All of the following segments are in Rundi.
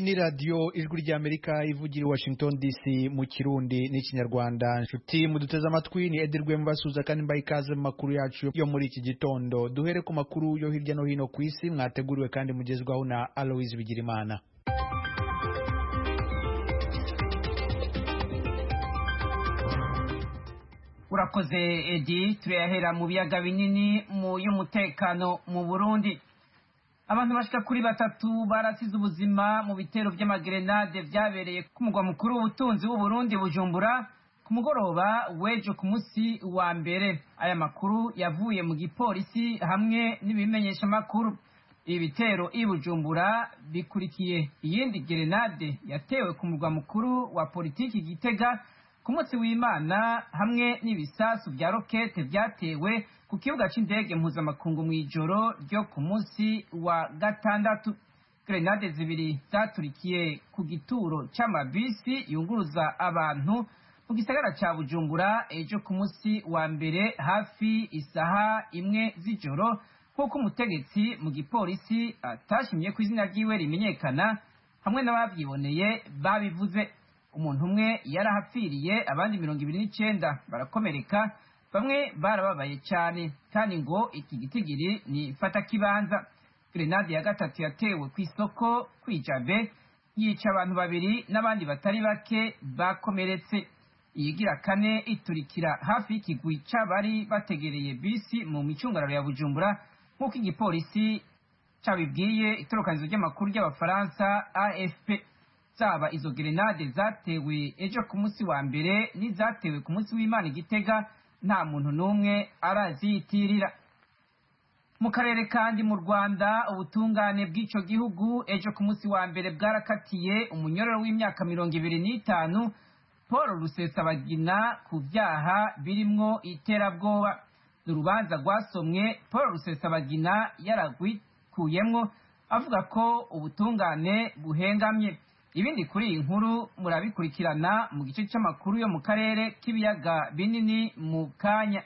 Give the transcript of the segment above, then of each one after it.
ni radio ijwi ry'Amerika ivugira i Washington DC mu Kirundi n'Ikinyarwanda. Nshuti muduteze amatwi, ni Edirwe mbasuza kandi mbaye ikaze mu makuru yacu yo muri iki gitondo. Duhere ku makuru yo hirya no hino ku isi mwateguriwe kandi mugezwaho na Aloise Bigirimana. Urakoze Edi, turayahera mu biyaga binini mu y'umutekano mu Burundi. Abantu bashika kuri batatu barasize ubuzima mu bitero by'amagrenade vyabereye ku mugwa mukuru w'ubutunzi w'u Burundi Bujumbura ku mugoroba w'ejo ku musi wa mbere. Aya makuru yavuye mu gipolisi hamwe n'ibimenyesha makuru. Ibi bitero i Bujumbura bikurikiye iyindi grenade yatewe ku mugwa mukuru wa politiki Gitega ku munsi w'Imana hamwe n'ibisasu bya rokete vyatewe ku kibuga c'indege mpuzamakungu mw'ijoro ryo ku munsi wa gatandatu. Grenade zibiri zaturikiye ku gituro c'amabisi yunguruza abantu mu gisagara ca Bujumbura ejo ku munsi wa mbere hafi isaha imwe z'ijoro, kuko umutegetsi mu gipolisi atashimye ku izina ryiwe rimenyekana hamwe n'abavyiboneye babivuze. Umuntu umwe yarahapfiriye, abandi 29 barakomereka, bamwe barababaye cyane, kandi ngo iki gitigiri ni fata kibanza. Grenade ya gatatu yatewe ku isoko kwijabe yica abantu babiri n'abandi batari bake bakomeretse. Iyigira kane iturikira hafi y'ikigwi c'abari bategereye bisi mu micungararo ya Bujumbura, nk'uko igipolisi cabibwiye itorokanizo ry'amakuru ry'abafaransa AFP. Zaba izo grenade zatewe ejo ku munsi wa mbere n'izatewe ku munsi w'Imana Gitega, nta muntu n'umwe araziyitirira. Mu karere kandi mu Rwanda, ubutungane bw'ico gihugu ejo ku munsi wa mbere bwarakatiye umunyororo w'imyaka 25 Paul Rusesabagina ku vyaha birimwo iterabwoba. Urubanza rwasomwe Paul Rusesabagina yaragwikuyemwo avuga ko ubutungane buhengamye. Ibindi kuri iyi nkuru murabikurikirana mu gice c'amakuru yo mu karere k'ibiyaga binini mu kanya.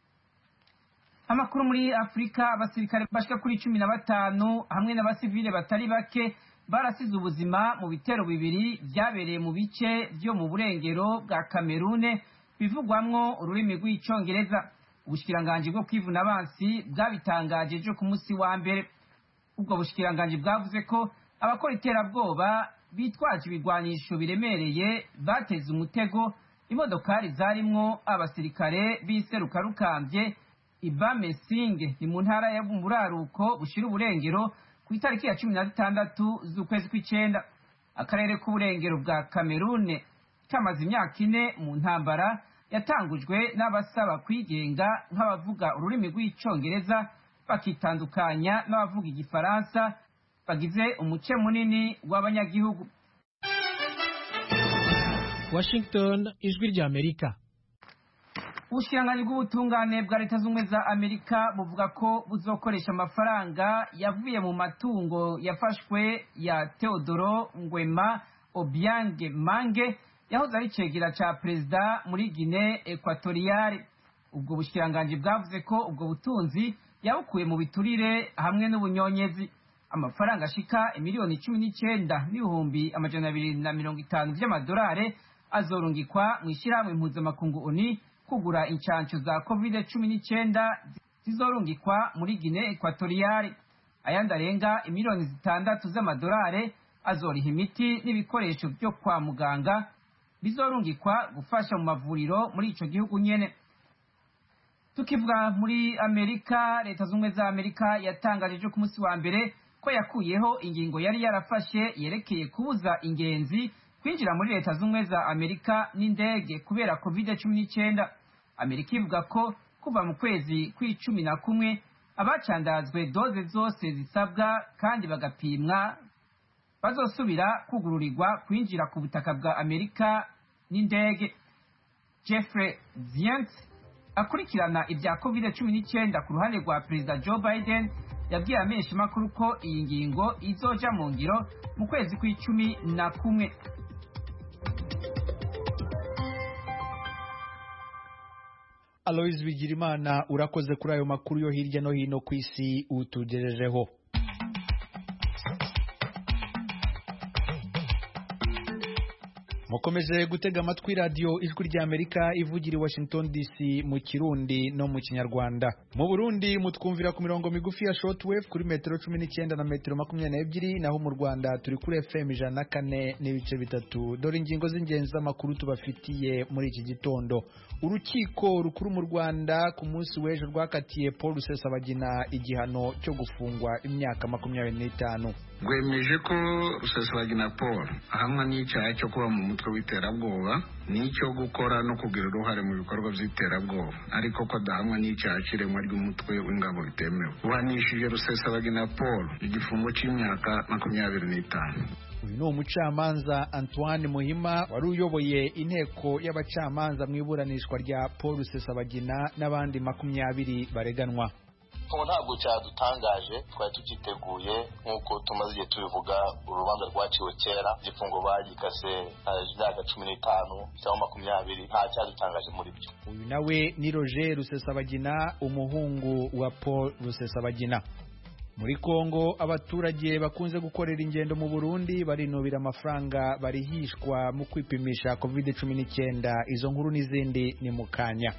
Amakuru muri Afrika, abasirikare bashika kuri 15 hamwe n'abasivile batari bake barasize ubuzima mu bitero bibiri vyabereye mu bice vyo mu burengero bwa Kamerune bivugwamwo ururimi rw'icongereza. Ubushikiranganji bwo kwivuna abansi bwabitangaje ejo ku munsi wa mbere. Ubwo bushikiranganji bwavuze ko abakora iterabwoba bitwaje ibigwanisho biremereye bateze umutego imodokari zarimwo abasirikare b'iserukarukambye Ibamesinge ni mu ntara ya Buraruko bushira uburengero ku itariki ya 16 z'ukwezi kw'icenda. Akarere k'uburengero bwa Kamerune kamaze imyaka 4 mu ntambara yatangujwe n'abasaba kwigenga nk'abavuga ururimi rw'icongereza bakitandukanya n'abavuga igifaransa bagize umuce munini w'abanyagihugu. Washington, ijwi ry'Amerika. Ubushikiranganji bw'ubutungane bwa Leta Zunze za Amerika buvuga ko buzokoresha amafaranga yavuye mu matungo yafashwe ya Teodoro Ngwema Obiang Mange yahoze ari cegera ca perezida muri Guinée Equatoriale. Ubwo bushikiranganji bwavuze ko ubwo butunzi yabukuye mu biturire hamwe n'ubunyonyezi. Amafaranga ashika miliyoni 19,250 vy'amadolari azorungikwa mu ishirahamwe mpuzamakungu ONU kugura incanco za COVID-19 zizorungikwa muri Guinée Equatoriale. Ayandi arenga miliyoni 6 z'amadolari azoriha imiti n'ibikoresho byo kwa muganga bizorungikwa gufasha mu mavuriro muri ico gihugu nyene. Tukivuga muri Amerika, Leta Zunze za Amerika yatangaje ejo ku munsi wa mbere ko yakuyeho ingingo yari yarafashe yerekeye kubuza ingenzi kwinjira muri Leta Zunze za Amerika n'indege kubera COVID-19. Amerika ivuga ko kuva mu kwezi kw'icumi abacandazwe doze zose zisabwa kandi bagapimwa bazosubira kugururirwa kwinjira ku butaka bwa Amerika n'indege. Jeffrey Zients akurikirana ibya COVID-19 ku ruhande rwa Perezida Joe Biden yabwiye amenshi makuru ko iyi ngingo izoja mu ngiro mu kwezi kw'icumi. Aloise Bigirimana, urakoze kuri ayo makuru yo hirya no hino ku isi utugejejeho. mukomeje gutega amatwi radio ijwi ry'Amerika ivugira i Washington DC mu Kirundi no mu Kinyarwanda. Mu Burundi mutwumvira ku mirongo migufi ya shortwave kuri metero 19 na metero 22, naho mu Rwanda turi kuri FM 104 n'ibice bitatu. Dore ingingo z'ingenzi z'amakuru tubafitiye muri iki gitondo. Urukiko rukuru mu Rwanda ku munsi w'ejo rwakatiye Paul Rusesabagina igihano cyo gufungwa imyaka 25. Rwemeje ko Rusesabagina Paul ahamwa n'icyaha cyo kuba mu mutwe w'iterabwoba n'icyo gukora no kugira uruhare mu bikorwa by'iterabwoba, ariko ko adahamwa n'icyaha cy'iremwa ry'umutwe w'ingabo bitemewe. Uhanishije Rusesabagina Paul igifungo cy'imyaka 25. Uyu ni umucamanza Antoine Muhima wari uyoboye inteko y'abacamanza mu iburanishwa rya Paul Rusesabagina n'abandi 20 bareganwa. Ubu ntabwo cyadutangaje, twari tugiteguye nk'uko tumaze igihe tubivuga. Urubanza rwaciwe kera, igifungo bagikase imyaka 15 cyangwa 20, nta cyadutangaje muri byo. Uyu nawe ni Roger Rusesabagina, umuhungu wa Paul Rusesabagina. Muri Kongo abaturage bakunze gukorera ingendo mu Burundi barinubira amafaranga barihishwa mu kwipimisha COVID-19. Izo nkuru n'izindi ni mukanya.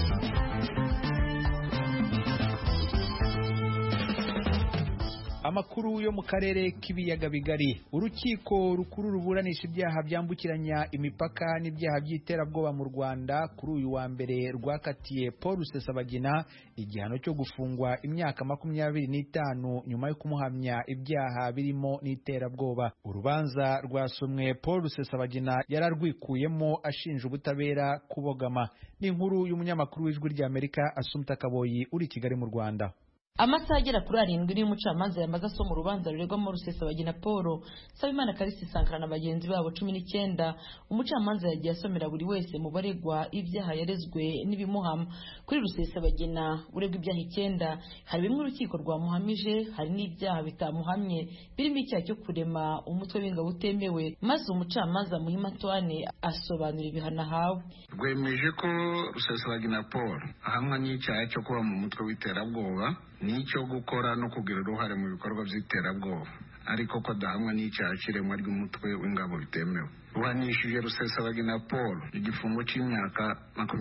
Amakuru yo mu karere k'ibiyaga bigari. Urukiko rukuru ruburanisha ibyaha byambukiranya imipaka n'ibyaha by'iterabwoba mu Rwanda kuri uyu wa mbere rwakatiye Paul Rusesabagina igihano cyo gufungwa imyaka 25 nyuma yo kumuhamya ibyaha birimo n'iterabwoba. Urubanza rwasomwe Paul Rusesabagina yararwikuyemo ashinja ubutabera kubogama. Ni inkuru y'umunyamakuru w'ijwi ry'Amerika Assumpta Kaboyi uri Kigali mu Rwanda. Amasaha agera kuri 7 y'umucamanza yamaze asoma urubanza ruregwamo Rusesabagina Paul, Nsabimana Callixte Sankara na bagenzi babo 19. Umucamanza yagiye asomera buri wese mu baregwa ibyaha yarezwe n'ibimuhama. Kuri Rusesabagina uregwa ibyaha 9, hari bimwe urukiko rwamuhamije, hari n'ibyaha bitamuhamye birimo icyaha cyo kurema umutwe w'ingabo utemewe. Maze umucamanza Muhima Antoine asobanura ibihano ahawe. Rwemeje ko Rusesabagina Paul ahamwa n'icyaha cyo kuba mu mutwe w'iterabwoba n'icyo gukora no kugira uruhare mu bikorwa by'iterabwoba, ariko ko adahamwa n'icyaha cy'iremwa ry'umutwe w'ingabo bitemewe. Uhanishije Rusesabagina Paul igifungo cy'imyaka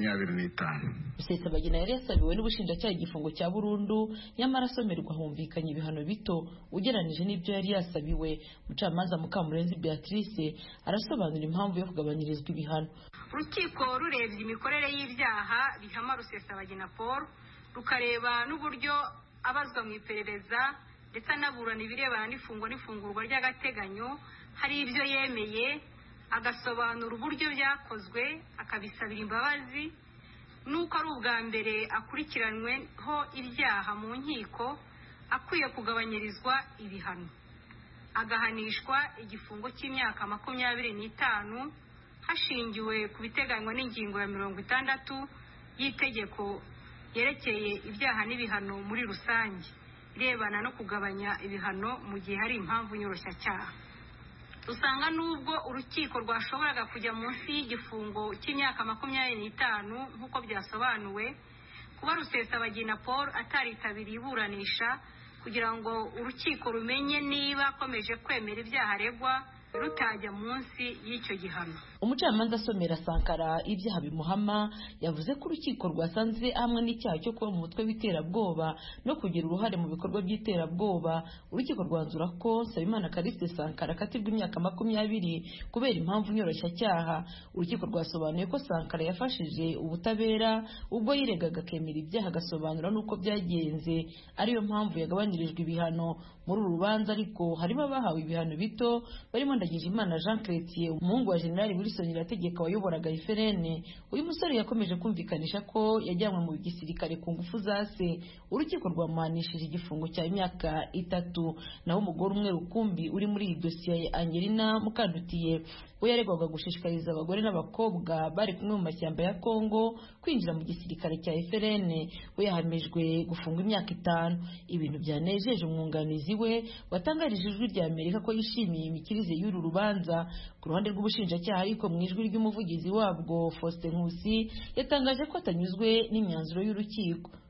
25. Rusesabagina yari yasabiwe n'ubushinjacyaha igifungo cya burundu, nyamara asomerwa humvikanye ibihano bito ugeranije n'ibyo yari yasabiwe. Umucamanza Mukamurenzi Beatrice arasobanura impamvu yo kugabanyirizwa ibihano. Urukiko rurebye imikorere y'ibyaha bihama Rusesabagina Paul, rukareba n'uburyo abazwa mu iperereza ndetse anaburana ibirebana n'ifungurwa ry'agateganyo, hari ibyo yemeye agasobanura uburyo byakozwe, akabisabira imbabazi, nuko ari ubwa mbere akurikiranweho ibyaha mu nkiko, akwiye kugabanyirizwa ibihano, agahanishwa igifungo cy'imyaka 25 hashingiwe ku biteganywa n'ingingo ya 60 y'itegeko yerekeye ibyaha n'ibihano muri rusange, irebana no kugabanya ibihano mu gihe hari impamvu nyoroshyacyaha. Usanga nubwo urukiko rwashoboraga kujya munsi y'igifungo cy'imyaka 25 nk'uko byasobanuwe, kuba Rusesabagina Paul ataritabiriye iburanisha kugira ngo urukiko rumenye niba akomeje kwemera ibyaha aregwa, rutajya munsi y'icyo gihano. Umucamanza asomera Sankara ibyaha bimuhama yavuze ko urukiko rwasanze hamwe n'icyaha cyo kuba mu mutwe w'iterabwoba no kugira uruhare mu bikorwa by'iterabwoba. Urukiko rwanzura ko Nsabimana Callixte Sankara akatirwa imyaka 20 kubera impamvu nyoroshyacyaha. Urukiko rwasobanuye ko Sankara yafashije ubutabera ubwo yiregaga akemera ibyaha agasobanura n'uko byagenze, ariyo mpamvu yagabanyirijwe ibihano. Muri uru rubanza ariko harimo abahawe ibihano bito barimo Ndagijimana Jean Chrétien, umuhungu wa General Wilson Irategeka wayoboraga FRN. Uyu musore yakomeje kumvikanisha ko yajyanwe mu gisirikare ku ngufu za se. Urukiko rwamuhanishije igifungo cya imyaka 3. Naho umugore umwe rukumbi uri muri iyi dosiye Angelina Mukandutiye we yaregwaga gushishikariza abagore n'abakobwa bari kumwe mu mashyamba ya Kongo kwinjira mu gisirikare cya FRN. We yahamijwe gufunga imyaka 5. Ibintu byanejeje umwunganizi we watangarije ijwi rya Amerika ko yishimiye imikirize y'uru rubanza. Ku ruhande rw'ubushinjacyaha ariko mu ijwi ry'umuvugizi wabwo Faustin Nkusi yatangaje ko atanyuzwe n'imyanzuro y'urukiko.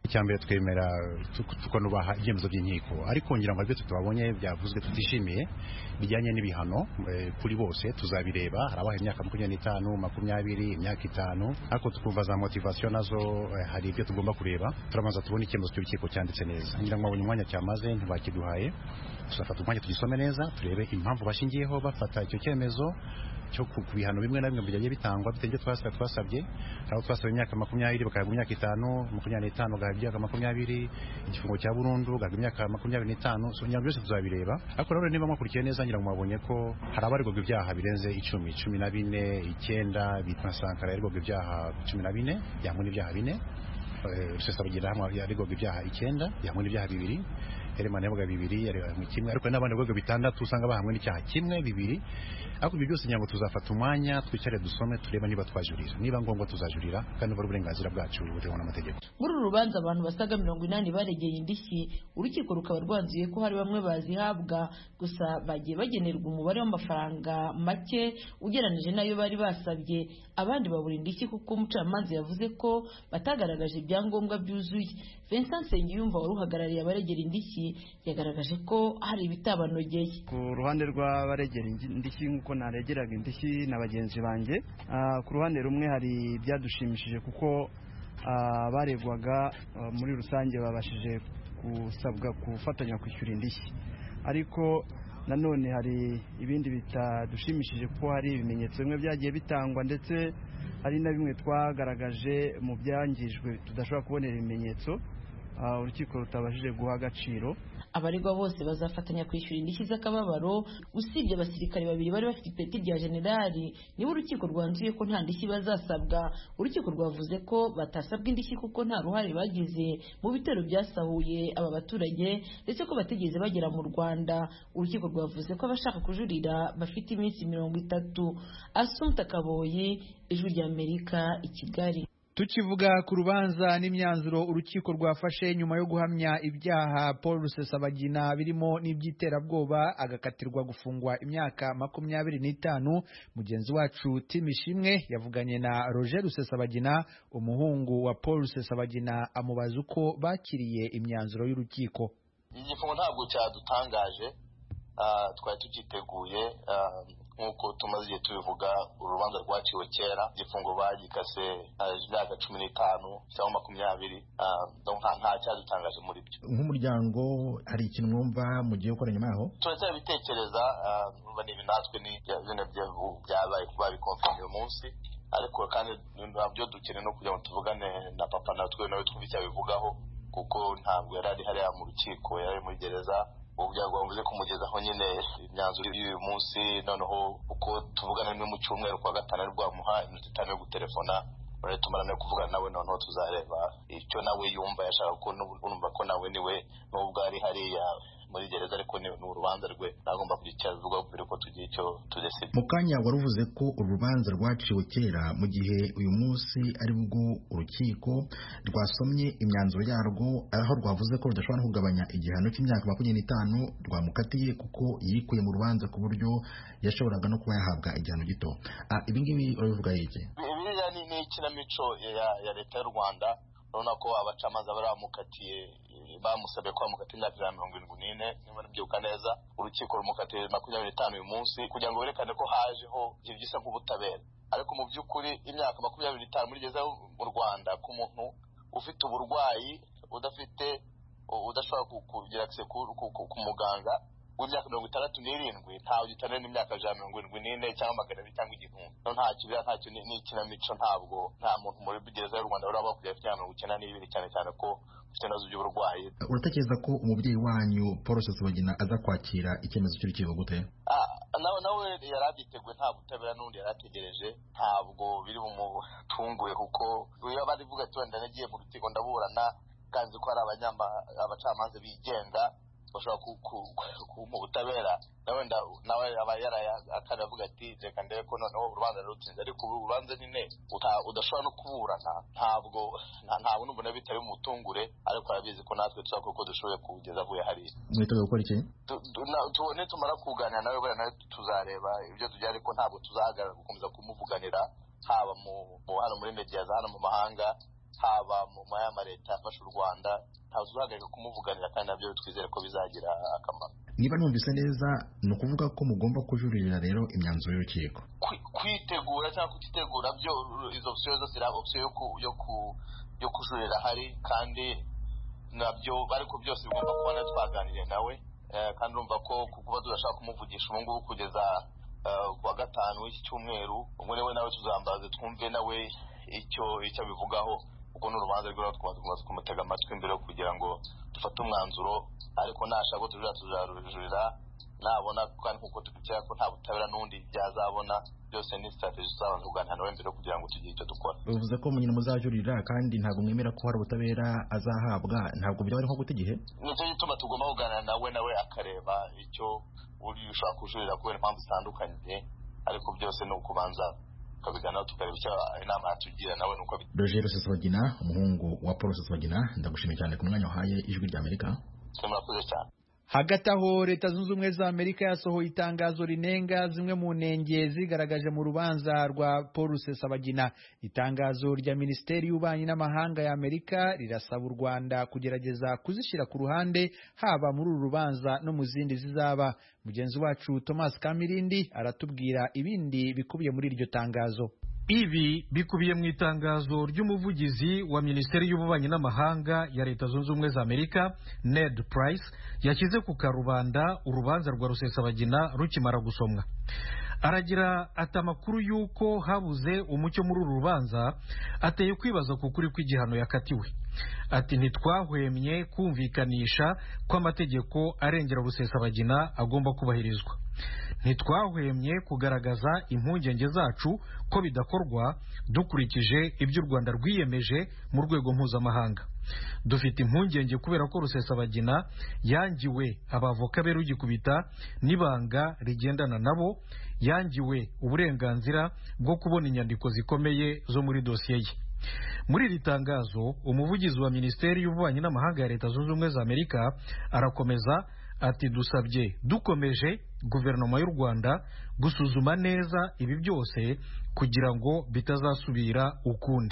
icyambere twemera tukanubaha ibyemezo by'inkiko, ariko ngira ngo ibyo tubabonye byavuzwe tutishimiye bijyanye n'ibihano kuri bose tuzabireba. Hari abaha imyaka 25, 20, imyaka 5, ariko tukumva za motivation nazo hari ibyo tugomba kureba. Turabanza tubone icyemezo cy'urukiko cyanditse neza. Ngira ngo abonye umwanya cyamaze ntibakiduhaye, tuzafata umwanya tugisome neza turebe impamvu bashingiyeho bafata icyo cyemezo cyo ku bihano bimwe na bimwe byagiye bitangwa bitewe n'ibyo twasabye. Aho twasabye imyaka 20 bakahabwa imyaka 5, 25 bagahabwa imyaka 20, igifungo cya burundu bagahabwa imyaka 25. So nyabyo byose tuzabireba, ariko rero niba mwakurikiye neza ngira ngo mwabonye ko hari abaregwaga ibyaha birenze 10, 14, 9 bitwa Sankara yaregwaga ibyaha 14 yamwe n'ibyaha 4, Rusesabagina yaregwaga ibyaha 9 yamwe n'ibyaha 2, Herman yavuga 2 yari mu kimwe, ariko n'abandi bavuga 6 usanga bahamwe n'icyaha kimwe 2. Ariko ibyo byose nyango tuzafata umwanya twicare dusome tureba niba twajurira, niba ngombwa tuzajurira kandi bari uburenganzira bwacu butewe n'amategeko. Muri uru rubanza abantu basaga 80 baregeye indishyi, urukiko rukaba rwanzuye ko hari bamwe bazihabwa gusa bagiye bagenerwa umubare w'amafaranga make ugeranije nayo bari basabye. Abandi babura indishyi kuko umucamanza yavuze ko batagaragaje ibyangombwa byuzuye. Vincent Nsengiyumva wari uhagarariye abaregera indishyi yagaragaje ko hari ibitabanogeye. Ku ruhande rw'abaregera indishyi nk'uko naregeraga indishyi na bagenzi banjye, ku ruhande rumwe hari byadushimishije kuko baregwaga muri rusange babashije gusabwa gufatanya kwishyura indishyi, ariko nanone hari ibindi bitadushimishije kuko hari ibimenyetso bimwe byagiye bitangwa ndetse hari na bimwe twagaragaje mu byangijwe tudashobora kubonera ibimenyetso urukiko rutabashije guha agaciro. Abaregwa bose bazafatanya kwishyura indishyi z'akababaro, usibye abasirikare 2 bari bafite ipeti rya generali nibo urukiko rwanzuye ko nta ndishyi bazasabwa. Urukiko rwavuze ko batasabwa indishyi kuko nta ruhare bagize mu bitero byasahuye aba baturage ndetse ko batigeze bagera mu Rwanda. Urukiko rwavuze ko abashaka kujurira bafite iminsi 30. Assumpta Kaboyi, Ijwi ry'Amerika, i Kigali. Tukivuga ku rubanza n'imyanzuro urukiko rwafashe nyuma yo guhamya ibyaha Paul Rusesabagina birimo n'ibyiterabwoba agakatirwa gufungwa imyaka 25, mugenzi wacu Timishimwe yavuganye na Roger Rusesabagina, umuhungu wa Paul Rusesabagina, amubaza uko bakiriye imyanzuro y'urukiko. Igifungo ntabwo cyadutangaje, twari tugiteguye nk'uko tumaze igihe tubivuga. Urubanza rwaciwe kera, igifungo bagikase imyaka 15 cyangwa 20, nta cyadutangaje muri byo. Nk'umuryango hari ikintu mwumva mugiye gukora nyuma yaho? Turacyabitekereza, ni natwe ni byabaye kuba bikonfirm uyu munsi, ariko kandi nabyo dukeneye no kugira ngo tuvugane na papa natwe nawe twumve icyo abivugaho, kuko ntabwo yari ari hariya mu rukiko, yari muri gereza. Ubu byagombaje kumugezaho nyine imyanzuro y'uyu munsi, noneho uko tuvugana no mu cyumweru kwa gatanu ari bwamuha iminota 5 yo gutelefona, tumara no kuvugana nawe, noneho tuzareba icyo nawe yumva yashaka ko numva ko nawe niwe nubwo ari hariya muri gereza, ariko ni urubanza rwe nagomba kugira bivuga mbere ko tugiye icyo tudeside. Mu kanya waruvuze ko urubanza rwaciwe kera, mu gihe uyu munsi ari bwo urukiko rwasomye imyanzuro yarwo, aho rwavuze ko rudashobora kugabanya igihano cy'imyaka 25 rwamukatiye kuko yikuye mu rubanza ku buryo yashoboraga no kuba yahabwa igihano gito. Ibi ngibi urabivuga iki? Biriya ni ikinamico ya leta y'u Rwanda. Urabona ko abacamanza baramukatiye, bamusabye ko bamukatiye imyaka 74, niba nibyibuka neza. Urukiko rumukatiye 25 uyu munsi kugira ngo berekane ko hajeho igihe gisa nk'ubutabera, ariko mu by'ukuri imyaka 25 muri gereza mu Rwanda ku muntu ufite uburwayi udashobora kugira access ku muganga w'imyaka 67 ntawe gitanira n'imyaka 74 cyangwa 200 cyangwa 100. Ntacyo ni ikinamico. Ntabwo nta muntu muri gereza y'u Rwanda uraba kujya afite 92 cyane ko ufite nazo by'uburwayi. Uratekereza ko umubyeyi wanyu Paul Rusesabagina aza kwakira icyemezo cy'urukiko gute? Nawe yaraditeguye, nta butabera n'undi yarategereje, ntabwo biri bumutunguye kuko iyo barivuga ati wenda nagiye mu rukiko ndaburana kandi ko ari abacamanza bigenga bashobora mu butabera, nawe aba akanavuga ati reka ndebe ko noneho urubanza rurutsinze, ariko urubanza nyine udashobora no kuburana, ntabwo n'ubona bitari umutungure, ariko arabizi ko natwe tuzakora uko dushoboye kugeza avuye hariya. Mwiteguye gukora iki? Tubone tumara kuganira nawe nawe tuzareba ibyo tugira, ariko ntabwo tuzahagarara gukomeza kumuvuganira haba hano muri media za hano mu mahanga haba mu mayama leta yafashe u Rwanda ntazuhagarika kumuvuganira kandi nabyo twizere ko bizagira akamaro. Niba numvise neza ni ukuvuga ko mugomba kujuririra rero imyanzuro y'urukiko. Kwitegura cyangwa kutitegura byo izo option zose ira option yo kujurira hari kandi nabyo ariko byose bigomba kubona twaganiriye nawe kandi urumva ko kuba turashaka kumuvugisha ubu ngubu kugeza kuwa gatanu w'iki cyumweru umwe nawe tuzambaze twumve nawe icyo bivugaho kuko n'urubanza rw'aho twamaze kumutega amatwi imbere kugira ngo dufate umwanzuro ariko nashaka ko tuzarujurira nabona kandi nkuko tubikira ko nta butabera n'undi byazabona byose ni strategy z'abantu kuganira nawe mbere kugira ngo tugire icyo dukora. Bivuze ko munyine muzajurira kandi ntabwo mwemera ko hari ubutabera azahabwa, ntabwo byaba ari nko guta igihe? Nicyo gituma tugomba kuganira nawe akareba icyo uri ushaka kujurira kubera impamvu zitandukanye ariko byose ni ukubanza tukabiganaho tukareba icyo inama yatugira nawe nuko Roger Rusesabagina, umuhungu wa Paul Rusesabagina, ndagushimiye cyane ku mwanya wahaye Ijwi ry'Amerika. Murakoze cyane. Hagati aho Leta Zunze Ubumwe za Amerika yasohoye itangazo rinenga zimwe mu ntenge zigaragaje mu rubanza rwa Paul Rusesabagina. Itangazo rya Minisiteri y'Ububanyi n'Amahanga ya Amerika rirasaba u Rwanda kugerageza kuzishyira ku ruhande haba muri uru rubanza no mu zindi zizaba. Mugenzi wacu Thomas Kamirindi aratubwira ibindi bikubiye muri iryo tangazo. Ibi bikubiye mu itangazo ry'umuvugizi wa Minisiteri y'Ububanyi n'Amahanga ya Leta Zunze Ubumwe za Amerika Ned Price yashyize ku karubanda urubanza rwa Rusesabagina rukimara gusomwa. Aragira ati amakuru y'uko habuze umucyo muri uru rubanza ateye kwibaza ku kuri kw'igihano yakatiwe. Ati ntitwahwemye kumvikanisha ko amategeko arengera Rusesabagina agomba kubahirizwa. Ntitwahwemye kugaragaza impungenge zacu ko bidakorwa dukurikije ibyo u Rwanda rwiyemeje mu rwego mpuzamahanga. Dufite impungenge kubera ko Rusesabagina yangiwe abavoka be rugikubita n'ibanga rigendana nabo, yangiwe uburenganzira bwo kubona inyandiko zikomeye zo muri dosiye ye. Muri iri tangazo umuvugizi wa Minisiteri y'Ububanyi n'Amahanga ya Leta Zunze Ubumwe za Amerika arakomeza ati dusabye dukomeje guverinoma y'u Rwanda gusuzuma neza ibi byose kugira ngo bitazasubira ukundi.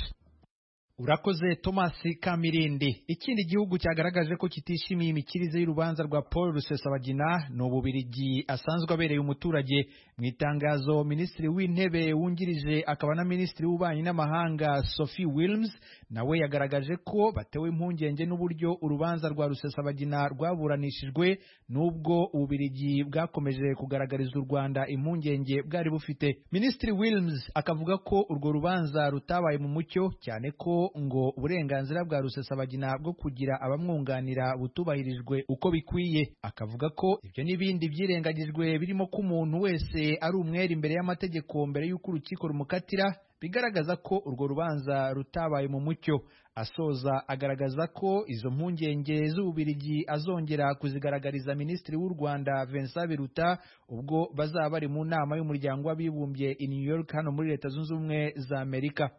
Urakoze Thomas Kamirindi. Ikindi gihugu cyagaragaje ko kitishimiye imikirize y'urubanza rwa Paul Rusesabagina ni Ububiligi asanzwe abereye umuturage. Mu itangazo Minisitiri w'Intebe wungirije akaba na Minisitiri w'Ububanyi n'Amahanga Sophie Wilms nawe yagaragaje ko batewe impungenge n'uburyo urubanza rwa Rusesabagina rwaburanishijwe nubwo Ububiligi bwakomeje kugaragariza u Rwanda impungenge bwari bufite. Minisitiri Wilms akavuga ko urwo rubanza rutabaye mu mucyo cyane ko ngo uburenganzira bwa Rusesabagina bwo kugira abamwunganira butubahirijwe uko bikwiye. Akavuga ko ibyo n'ibindi byirengagijwe birimo ko umuntu wese ari umwere imbere y'amategeko mbere y'uko urukiko rumukatira, bigaragaza ko urwo rubanza rutabaye mu mucyo. Asoza agaragaza ko izo mpungenge z'Ububiligi azongera kuzigaragariza Minisitiri w'u Rwanda Vincent Biruta ubwo bazaba bari mu nama y'umuryango w'abibumbye i New York hano muri Leta Zunze Ubumwe za Amerika.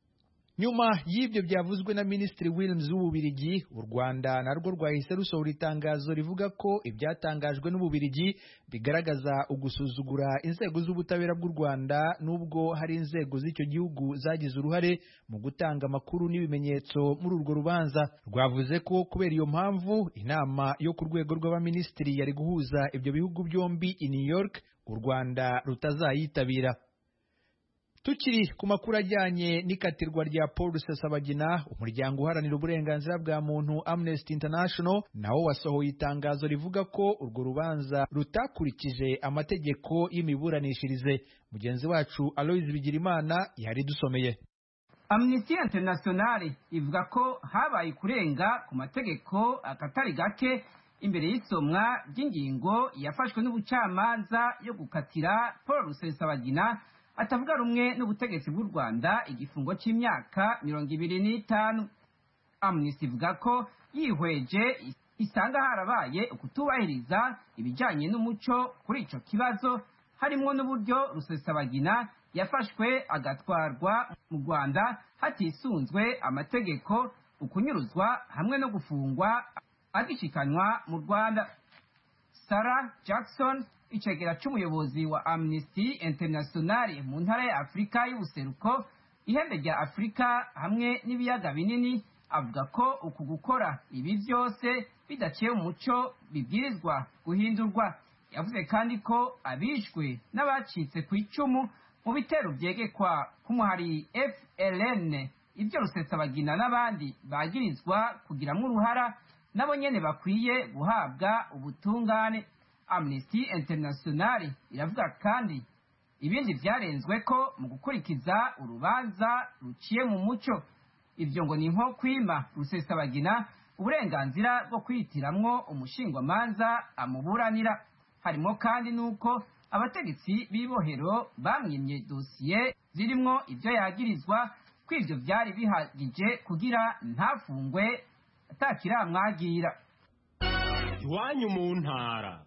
Nyuma y'ibyo byavuzwe na Minisitiri Wilms w'Ububiligi, u Rwanda narwo rwahise rusohora itangazo rivuga ko ibyatangajwe n'Ububiligi bigaragaza ugusuzugura inzego z'ubutabera bw'u Rwanda nubwo hari inzego z'icyo gihugu zagize uruhare mu gutanga amakuru n'ibimenyetso muri urwo rubanza. Rwavuze ko kubera iyo mpamvu inama yo ku rwego rw'abaminisitiri yari guhuza ibyo bihugu byombi i New York u Rwanda rutazayitabira. Tukiri ku makuru ajyanye n'ikatirwa rya Paul Rusesabagina, umuryango uharanira uburenganzira bwa muntu Amnesty International nawo wasohoye itangazo rivuga ko urwo rubanza rutakurikije amategeko y'imiburanishirize. Mugenzi wacu Aloys Bigirimana yari dusomeye. Amnesty International ivuga ko habaye kurenga ku mategeko akatari gake imbere y'isomwa ry'ingingo yafashwe n'ubucamanza yo gukatira Paul Rusesabagina atavuga rumwe n'ubutegetsi bw'u Rwanda igifungo cy'imyaka 25. Amnesty ivuga ko yihweje isanga harabaye ukutubahiriza ibijyanye n'umuco kuri ico kibazo, harimo n'uburyo Rusesabagina yafashwe agatwarwa mu Rwanda hatisunzwe amategeko, ukunyuruzwa hamwe no gufungwa agishikanwa mu Rwanda. Sarah Jackson, icegera cy'umuyobozi wa Amnesty International mu ntara ya Afrika y'ubuseruko, ihembe rya Afurika hamwe n'ibiyaga binini, avuga ko uku gukora ibi byose bidaciye umuco bibwirizwa guhindurwa. Yavuze kandi ko abishwe n'abacitse ku icumu mu bitero byegekwa k'umuhari FLN ibyo Rusesabagina n'abandi bagirizwa kugiramwo uruhara nabo nyene bakwiye guhabwa ubutungane. Amnesty International iravuga kandi ibindi byarenzwe ko mu gukurikiza urubanza ruciye mu muco. Ibyo ngo ni nko kwima Rusesabagina uburenganzira bwo kwitiramwo umushingwamanza amuburanira. Harimo kandi nuko abategetsi b'ibohero bamwimye dosiye zirimwo ibyo yagirizwa ko ivyo byari bihagije kugira ntafungwe atakiramwagira. Iwanyu mu ntara.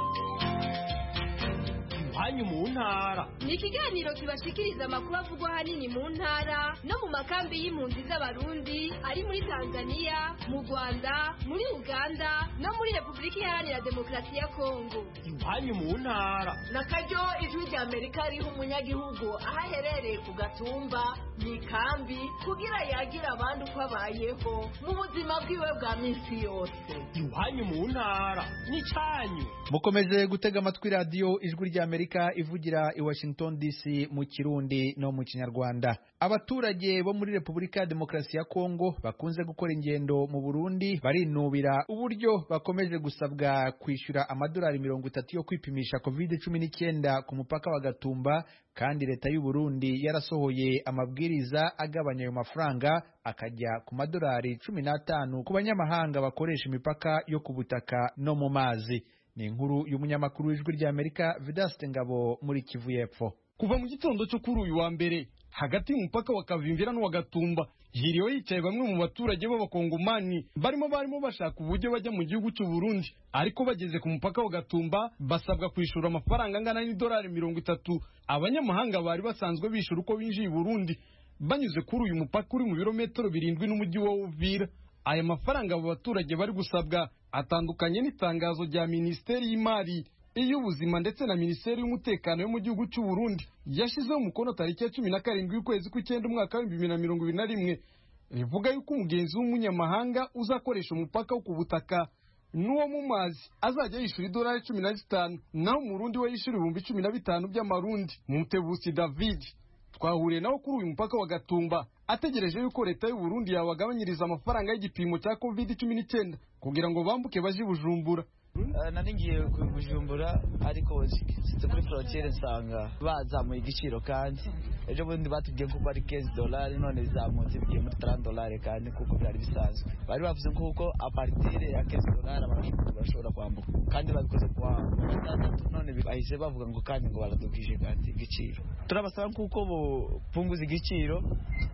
Iwanyu mu ntara ni ikiganiro kibashikiriza amakuru avugwa ahanini mu ntara no mu makambi y'impunzi z'abarundi ari muri Tanzania, mu Rwanda, muri Uganda no muri Repubulika Iharanira Demokarasi ya Kongo. Iwanyu mu ntara nakaryo ijwi rya Amerika riha umunyagihugu aho aherereye ku gatumba mu ikambi kugira yagira abandi uko abayeho mu buzima bwiwe bwa minsi yose. Iwanyu mu ntara n'icyanyu. Mukomeje gutega amatwi radio ijwi rya Amerika ivugira i Washington DC mu Kirundi no mu Kinyarwanda. Abaturage bo muri Repubulika ya Demokarasi ya Kongo bakunze gukora ingendo mu Burundi barinubira uburyo bakomeje gusabwa kwishyura amadolari 30 yo kwipimisha COVID-19 ku mupaka wa Gatumba, kandi leta y'u Burundi yarasohoye amabwiriza agabanya ayo mafaranga akajya ku madolari 15 ku banyamahanga bakoresha imipaka yo ku butaka no mu mazi. Ni inkuru y'umunyamakuru w'ijwi rya Amerika Vidaste Ngabo muri Kivu y'Epfo. Kuva mu gitondo cyo kuri uyu wa mbere hagati mu mupaka wa Kavimvira n'uwa Gatumba hiriwe yicaye bamwe mu baturage b'abakongomani barimo bashaka uburyo bajya mu gihugu cy'u Burundi, ariko bageze ku mupaka wa Gatumba basabwa kwishura amafaranga angana n'idolari 30 abanyamahanga bari basanzwe bishura uko binjiye i Burundi banyuze kuri uyu mupaka uri mu birometero 7 n'umujyi wa Uvira. Aya mafaranga abo baturage bari gusabwa atandukanye n'itangazo rya Minisiteri y'Imari, iy'Ubuzima ndetse na Minisiteri y'Umutekano yo mu gihugu cy'u Burundi yashizeho umukono tariki ya 17 y'ukwezi kw'icyenda umwaka wa 2021 rivuga yuko umugenzi w'umunyamahanga uzakoresha umupaka wo ku butaka n'uwo mu mazi azajya yishura idolari 15, naho Umurundi we yishura 15,000 by'amarundi. Mutebusi David twahuriye nawe kuri uyu mupaka wa Gatumba ategereje yuko leta y'u Burundi yabagabanyiriza amafaranga y'igipimo cya COVID-19 kugira ngo bambuke baje Bujumbura. Naringiye ku Bujumbura ariko sitse kuri frontiere nsanga bazamuye igiciro, kandi ejo bundi batubwiye ko ari $15 none bizamutse bigiye muri $30 kandi kuko byari bisanzwe. Bari bavuze ko uko a partir ya $15 abantu bashobora kwambuka, kandi babikoze kwa gatandatu none bahise bavuga ngo kandi ngo baradugije kandi igiciro. Turabasaba kuko bo punguza igiciro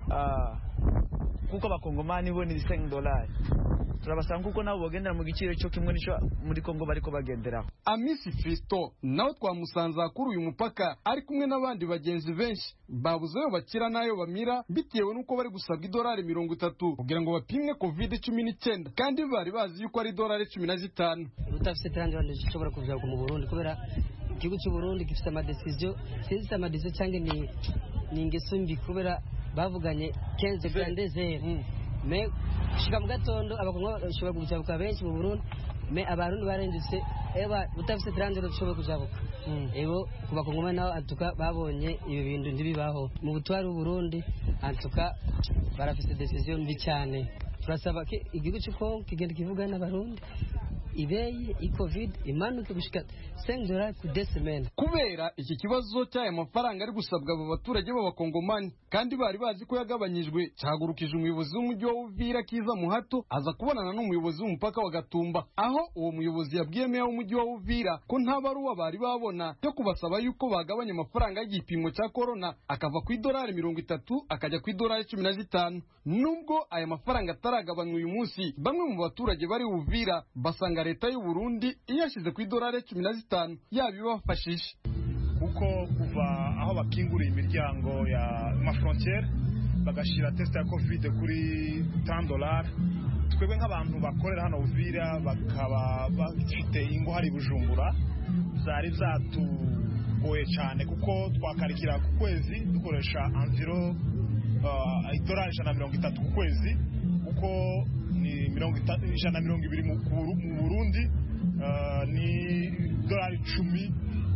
kuko abakongomani bo ni $5. Turabasanga kuko nabo bogendera mu giciro cyo kimwe nico muri Kongo bariko bagenderaho. Amisi Fisto nawe twamusanza kuri uyu mupaka ari kumwe n'abandi bagenzi benshi babuzeyo bakira nayo bamira bitewe nuko bari gusabwa idolari 30 kugira ngo bapimwe COVID-19, kandi bari bazi yuko ari idolari 15. Utafise transport zishobora kuja mu Burundi kubera igihugu cy'u Burundi gifite amadecision cyangwa ni ingeso mbi kubera bavuganye 15 grandezere me shika mu gatondo abakongo bashobora kujabuka benshi mu Burundi, me abarundi barendutse eba utafise transport bashobora kujabuka ebo kubakongoma naho antuka babonye ibi bintu ntibibaho mu butwari u Burundi, antuka barafise decision mbi cyane. Turasaba ke igihugu cy'uko kigenda kivuga n'abarundi ibeye i-COVID imanuke gushika $5 ku desemene. Kubera iki kibazo cy'aya mafaranga ari gusabwa abo baturage b'abakongomani kandi bari bazi ko yagabanyijwe, cyagurukije umuyobozi w'umujyi wa Uvira Kiza Muhato aza kubonana n'umuyobozi w'umupaka wa Gatumba, aho uwo muyobozi yabwiye meya w'umujyi wa Uvira ko nta baruwa bari babona yo kubasaba yuko bagabanya amafaranga y'igipimo cya corona akava ku idolari 30 akajya ku idolari 15. Nubwo aya mafaranga ataragabanywa uyu munsi, bamwe mu baturage bari Uvira basanga leta y'u Burundi iyashyize ku idolari 15 yabibafashije, kuko kuva aho bakinguriye imiryango ya frontiere bagashira test ya COVID kuri $10, twebwe nk'abantu bakorera hano Uvira bakaba bafite ingo hari Bujumbura zari zatugoye cyane kuko twakarikira ku kwezi dukoresha environ idolari 130 ku kwezi, uko ni 120 mu Burundi, ni dolari 10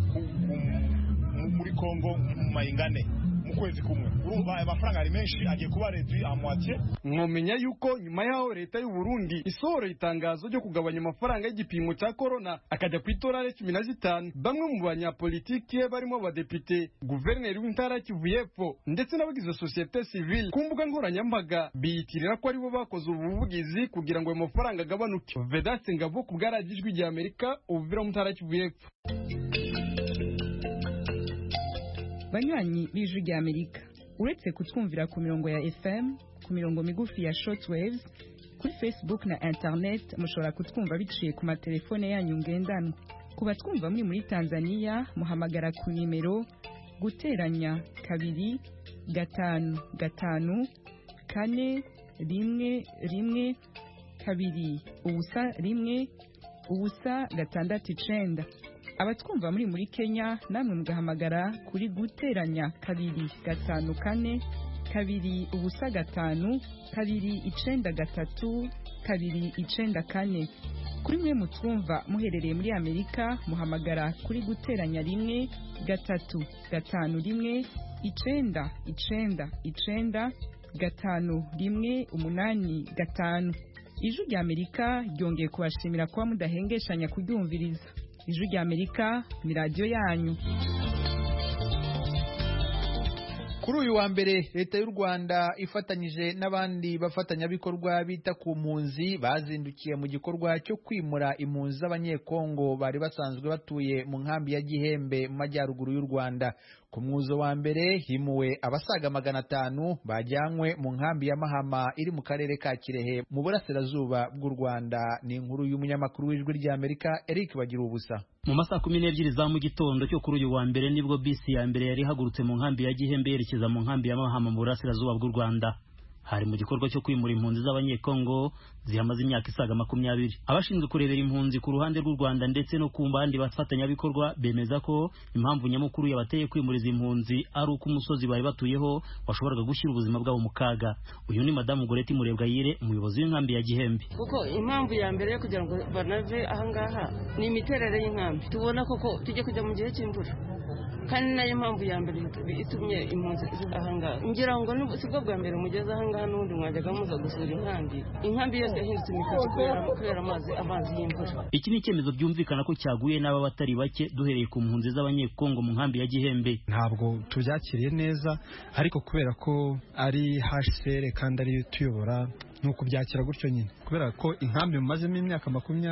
muri Kongo mu mayingane mu kwezi kumwe. Urumva amafaranga ari menshi, agiye kuba réduit à moitié. Mwomenya yuko nyuma yaho leta y'u Burundi isohora itangazo ryo kugabanya amafaranga y'igipimo cya corona akajya ku idolari 15, bamwe mu banyapolitike barimo abadepite, guverineri w'intara Kivu y'Epfo ndetse n'abagize société civile ku mbuga nkoranyambaga biyitirira ko aribo bakoze ubuvugizi kugira ngo ayo mafaranga agabanuke. Vedaste Ngabo ku bwaragijwe rya Amerika Uvira mu ntara Kivu y'Epfo. Banywanyi b'Ijwi rya Amerika, uretse kutwumvira ku mirongo ya FM, ku mirongo migufi ya shortwaves, kuri Facebook na internet mushobora kutwumva biciye ku matelefone yanyu ngendanwa. Ku batwumva muri Tanzania muhamagara ku nimero guteranya 2 5 5 4 1 1 2 ubusa 1 ubusa 6 abatwumva muri Kenya namwe mugahamagara kuri guteranya 2 5 4 2 ubusa 5 2 9 3 2 9 4. Kuri mwe mutwumva muherereye muri Amerika muhamagara kuri guteranya 1 3 5 1 9 9 9 5 1 8 5. Ijwi rya Amerika ryongeye kubashimira kuba mudahengeshanya kuryumviriza. Ijwi rya Amerika ni radio yanyu. Kuri uyu wa mbere leta y'u Rwanda ifatanyije n'abandi bafatanyabikorwa bita ku mpunzi bazindukiye mu gikorwa cyo kwimura impunzi z'abanyekongo bari basanzwe batuye mu nkambi ya Gihembe mu majyaruguru y'u Rwanda. Ku mwuzo wa mbere himuwe abasaga 500 bajyanywe mu nkambi ya Mahama iri mu karere ka Kirehe mu burasirazuba bw'u Rwanda. Ni inkuru y'umunyamakuru w'Ijwi rya Amerika Eric Bagirubusa. Mu masaha 12 za mu gitondo cyo kuri uyu wa mbere nibwo bisi ya mbere yari hagurutse mu nkambi ya Gihembe yerekeza mu nkambi ya Mahama mu burasirazuba bw'u Rwanda. Hari mu gikorwa cyo kwimura impunzi z'abanyekongo zihamaze imyaka isaga 20. Abashinzwe kurebera impunzi ku ruhande rw'u Rwanda ndetse no ku bandi bafatanyabikorwa bemeza ko impamvu nyamukuru yabateye kwimuriza impunzi ari uko umusozi bari batuyeho washoboraga gushyira ubuzima bwabo mu kaga. Uyu ni Madamu Goreti Murebwayire, umuyobozi w'inkambi ya Gihembe. Kuko impamvu ya mbere yo kugira ngo banave ahangaha ni imiterere y'inkambi. Tubona koko tujye kujya mu gihe cy'imvura, kandi nayo mpamvu ya mbere itumye impunzi ahangaha. Ngira ngo sibwo bwa mbere mugeze ahangaha n'undi mwajyaga muza gusura inkambi yose yahindutse imikozi kubera amazi y'imvura. Iki ni icyemezo byumvikana ko cyaguye n'aba batari bake duhereye ku mpunzi z'abanyekongo mu nkambi ya Gihembe. Ntabwo tubyakiriye neza, ariko kubera ko ari HCR kandi ari tuyobora nuko byakira gutyo nyine, kubera ko inkambi mumazemo imyaka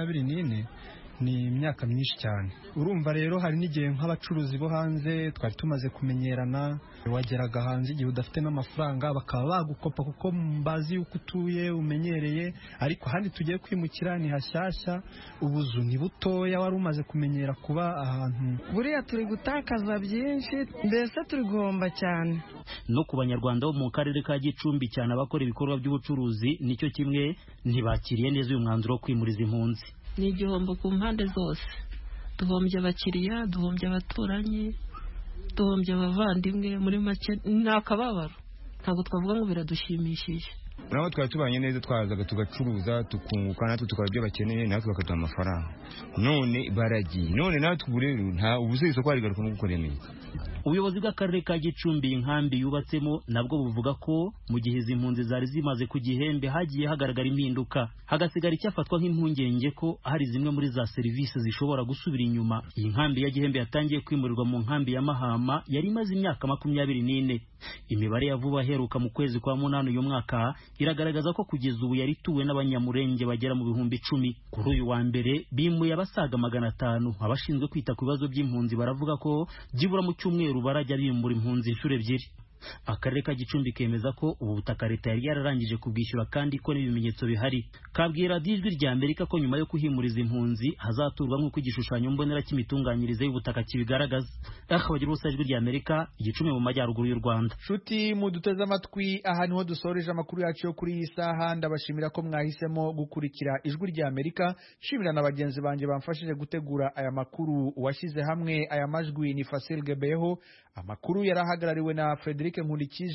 24 ni imyaka myinshi cyane. Urumva rero hari n'igihe nk'abacuruzi bo hanze twari tumaze kumenyerana, wageraga hanze igihe udafite n'amafaranga bakaba bagukopa kuko mbazi yuko utuye umenyereye, ariko handi tugiye kwimukira ni hashyashya, ubuzu ni butoya, wari umaze kumenyera kuba ahantu. Buriya turi gutakaza byinshi, mbese turi guhomba cyane. No ku banyarwanda bo mu karere ka Gicumbi cyane abakora ibikorwa by'ubucuruzi nicyo kimwe, ntibakiriye neza uyu mwanzuro wo kwimuriza impunzi. Ni igihombo ku mpande zose. Duhombye abakiriya, duhombye abaturanyi, duhombye abavandimwe, muri make nta kababaro. Ntabwo twavuga ngo biradushimishije. Nabo twari tubanye neza, twazaga tugacuruza tukunguka, natwe tukora ibyo bakeneye, natwe bakaduha amafaranga. None baragiye, none natwe ubu rero nta ubuze isoko arigaruka no gukora neza. Ubuyobozi bw'akarere ka Gicumbi inkambi yubatsemo nabwo buvuga ko mu gihe izi mpunzi zari zimaze ku Gihembe hagiye hagaragara impinduka, hagasigara icyafatwa nk'impungenge ko hari zimwe muri za serivisi zishobora gusubira inyuma. Iyi nkambi ya Gihembe yatangiye kwimurirwa mu nkambi ya Mahama yari imaze imyaka 24. Imibare ya vuba heruka mu kwezi kwa 8 uyu mwaka iragaragaza ko kugeza ubu yari tuwe n'abanyamurenge bagera mu 10,000. Kuri uyu wa mbere bimuye abasaga 500. Abashinzwe kwita ku bibazo by'impunzi baravuga ko byibura mu cyumweru barajya bimbura impunzi inshuro 2. Akarere ka Gicumbi kemeza ko ubu butaka leta yari yararangije kubwishyura kandi ko n'ibimenyetso bihari. Kabwira Ijwi rya Amerika ko nyuma yo kuhimuriza impunzi hazaturwa nk'uko igishushanyo mbonera cy'imitunganyirize y'ubutaka kibigaragaza. Bagira ubusa Ijwi rya Amerika Igicumbi mu majyaruguru y'u Rwanda. Shuti muduteze amatwi, aha niho dusoreje amakuru yacu yo kuri iyi saha. Ndabashimira ko mwahisemo gukurikira Ijwi rya Amerika. Shimira na bagenzi banjye bamfashije gutegura aya makuru. Washyize hamwe aya majwi ni Fasil Gebeho. Amakuru yarahagarariwe na Frederic Nkundikije.